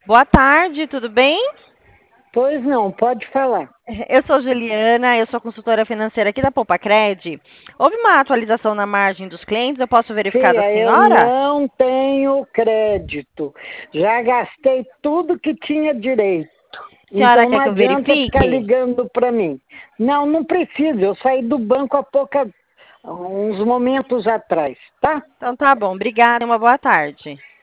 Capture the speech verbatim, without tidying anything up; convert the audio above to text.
Boa tarde, tudo bem? Pois não, pode falar. Eu sou Juliana, eu sou consultora financeira aqui da Poupacred. Houve uma atualização na margem dos clientes, eu posso verificar da Fia, eu senhora? não tenho crédito. Já gastei tudo que tinha direito. Senhora Então não quer que eu adianta ficar verifique? ligando para mim. Não, não precisa. Eu saí do banco há pouca, uns momentos atrás, tá? Então tá bom, obrigada e uma boa tarde.